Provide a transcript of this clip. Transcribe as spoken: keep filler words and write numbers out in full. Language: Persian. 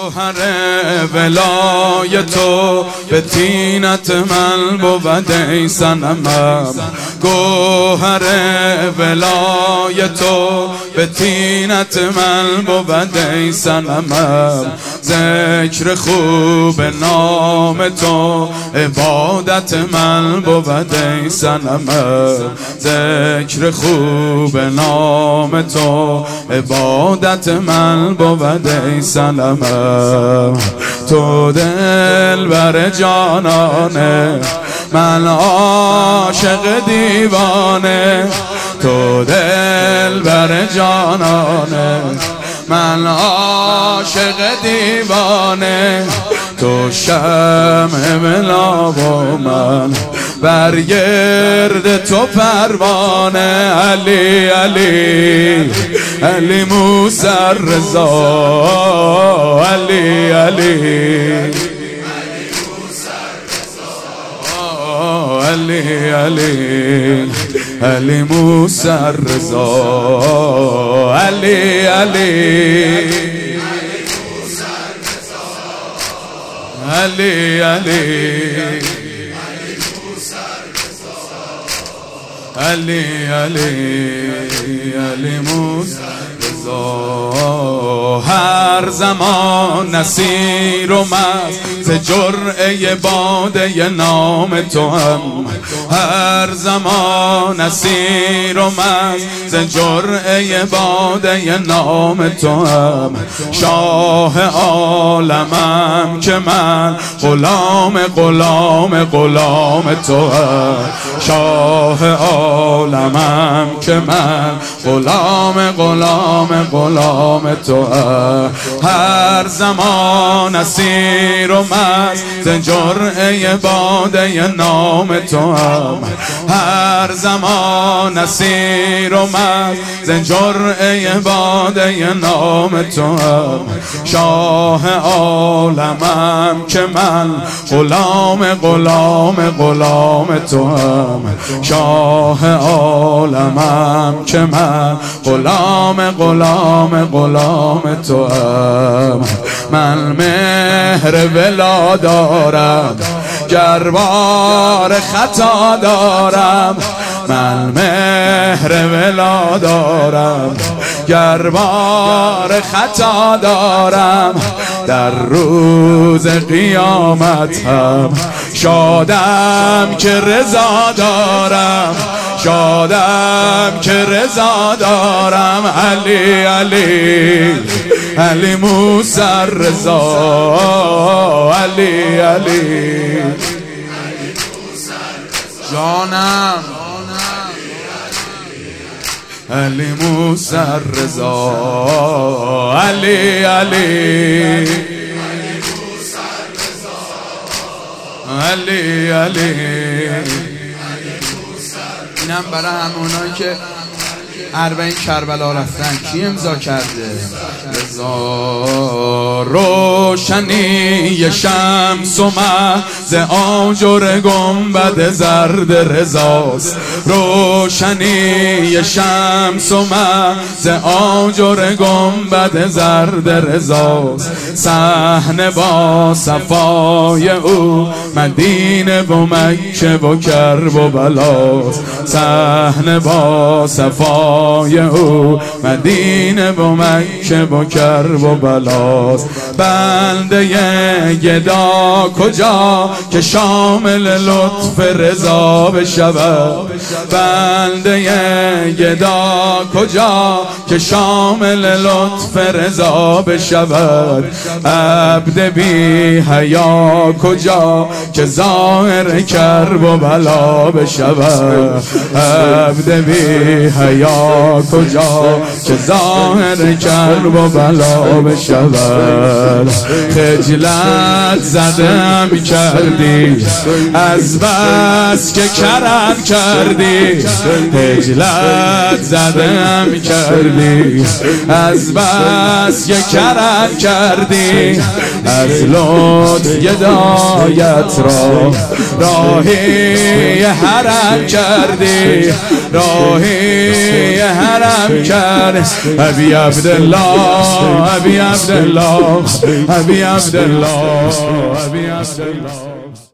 گوهر ولای تو به طینت من بود ای صنمم. گوهر ولای تو به طینت من بود ای صنمم. ذکر خوب نام تو عبادت من بود ای صنمم. ذکر خوب نام تو عبادت من بود ای صنمم. تو دلبر جانانه من عاشق دیوانه. تو دلبر جانانه من عاشق دیوانه. تو شمع ملاب و من برگرد تو پروانه. علی علی علی موسی رضا علی علی علی علی علی موسی رضا علی علی علی علی علی علی علی موسی رضا. هر زمان نصیر و مست ز جرعه باده نام تو هم. هر زمان نصیر و مست ز جرعه باده نام تو هم. شاه عالمم که من غلام غلام غلام تو هم. شاه عالمم که من غلام غلام غلام تو هم. هر زمان اسیر و مست ز جرعه باده نام تو هم. هر زمان اسیر و مست ز جرعه باده نام تو هم. شاه عالمم که من غلام غلام غلام تو هم. شاه عالمم که من غلام غلام غلام تو هم. من مهر ولا دارم گربار خطا دارم. من مهر ولا دارم گربار خطا دارم. در روز قیامت هم شادم که رضا دارم. شادم که رضا دارم. علی علی علی موسی رضا علی علی جانم علی موسی رضا علی علی علی علی. اینم برای همونایی که اربعین کربلا رفتن. کی امضا کرده؟ رضا. روشنی شمس و مه ز آجر گنبد زرد رضاست. روشنی شمس و مه ز آجر گنبد زرد رضاست. صحنه با صفای او مدینه و مکه و کرب و بلاست. صحنه با صفای او مدینه و مکه و کرب و بلاست. بنده گدا کجا که شامل لطف رضا بشود. بنده گدا کجا که شامل لطف رضا بشود. عبد بی حیا کجا که ظاهر کرب و بلا بشود. عبد بی حیا کجا که ظاهر کرب و بلا بشود. خجلت زدم کردی از بس که کرم کردی. خجلت زدم کردی از بس که کرم کردی. از لطف هدایت را راهی حرم کردی. راهی حرم کرد. ابی عبدالله ابی عبدالله ابی عبدالله ابی عبدالله.